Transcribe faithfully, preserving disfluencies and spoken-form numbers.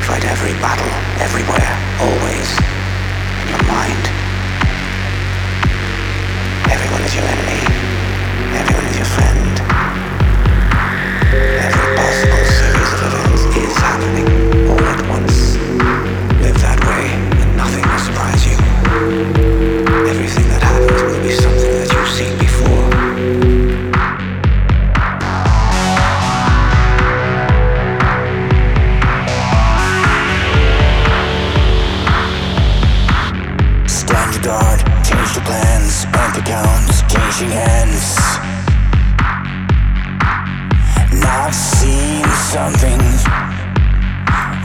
fight every battle, everywhere, always, in your mind. Everyone is your enemy. Everyone is your friend. Every possible series of events is happening